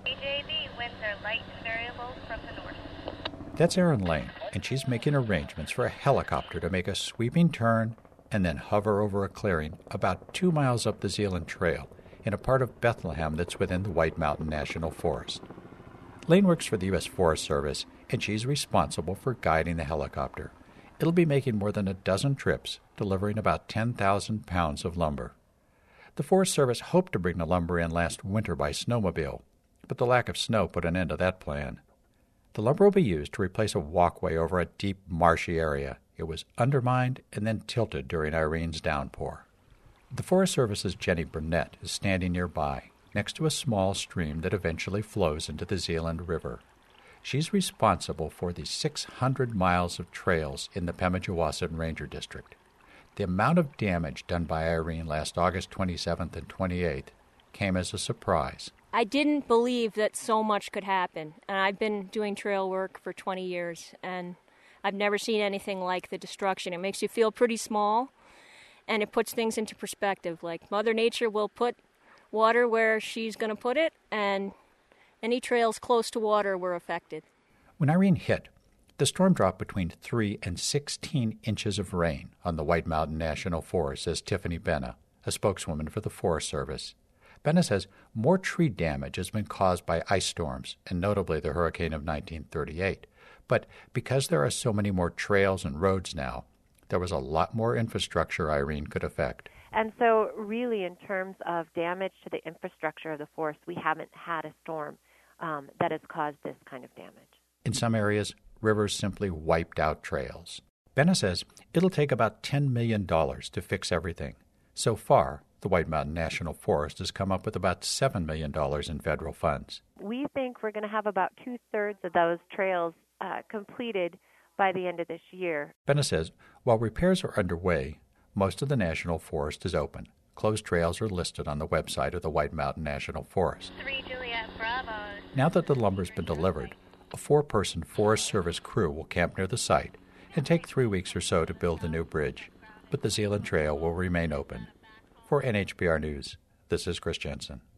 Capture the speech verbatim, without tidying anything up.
A J V, winds are light and variable from the north. That's Erin Lane, and she's making arrangements for a helicopter to make a sweeping turn and then hover over a clearing about two miles up the Zeeland Trail in a part of Bethlehem that's within the White Mountain National Forest. Lane works for the U S Forest Service, and she's responsible for guiding the helicopter. It'll be making more than a dozen trips, delivering about ten thousand pounds of lumber. The Forest Service hoped to bring the lumber in last winter by snowmobile, but the lack of snow put an end to that plan. The lumber will be used to replace a walkway over a deep, marshy area. It was undermined and then tilted during Irene's downpour. The Forest Service's Jenny Burnett is standing nearby, next to a small stream that eventually flows into the Zeeland River. She's responsible for the six hundred miles of trails in the Pemigewasset Ranger District. The amount of damage done by Irene last August twenty-seventh and twenty-eighth came as a surprise. I didn't believe that so much could happen, and I've been doing trail work for twenty years, and I've never seen anything like the destruction. It makes you feel pretty small, and it puts things into perspective. Like, Mother Nature will put water where she's going to put it, and any trails close to water were affected. When Irene hit, the storm dropped between three and sixteen inches of rain on the White Mountain National Forest, says Tiffany Benna, a spokeswoman for the Forest Service. Benna says more tree damage has been caused by ice storms, and notably the hurricane of nineteen thirty-eight. But because there are so many more trails and roads now, there was a lot more infrastructure Irene could affect. And so really in terms of damage to the infrastructure of the forest, we haven't had a storm um, that has caused this kind of damage. In some areas, rivers simply wiped out trails. Benna says it'll take about ten million dollars to fix everything. So far, the White Mountain National Forest has come up with about seven million dollars in federal funds. We think we're going to have about two-thirds of those trails uh, completed by the end of this year. Benna says while repairs are underway, most of the National Forest is open. Closed trails are listed on the website of the White Mountain National Forest. Three Juliet Bravo. Now that the lumber's been delivered, a four-person Forest Service crew will camp near the site and take three weeks or so to build the new bridge. But the Zeeland Trail will remain open. For N H B R News, this is Chris Jensen.